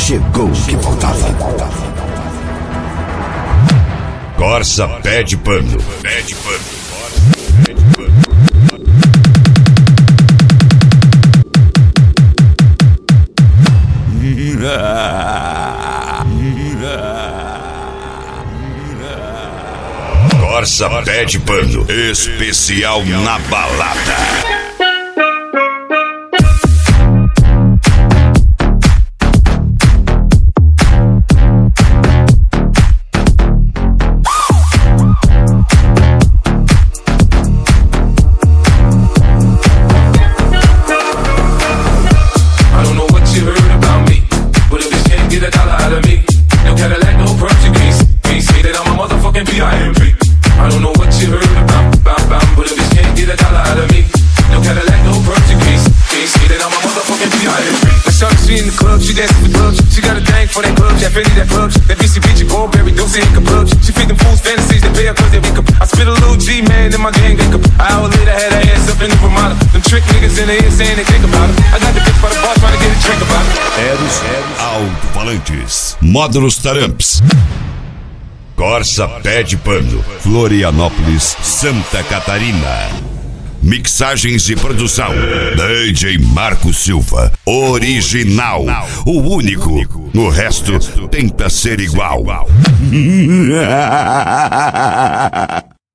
Chegou o que faltava. Corsa pede pano. Pede pano. Corsa pede pano. Especial na balada. I don't know what you heard about, but if you can't get a dollar out of me, no Cadillac, no perks, you can't say that I'm a motherfucking VIP. I saw she in the club, she dancing for clubs, she got a thing for that club, that Fendi, that clubs, that BCB, Goldberry, Dulce and Clubs. She feed them fools fantasies, they pay her cause they wake up. I spit a little G, man, in my gang wake up. An hour later, had her ass up in the Ramada. Them trick niggas in the ear saying they think about her. I got the bitch by the bar trying to get a drink about her. Alto-falantes, módulos taramps. Corsa pede pano. Florianópolis, Santa Catarina. Mixagens e produção. DJ Marco Silva. Original. O único. No resto, tenta ser igual.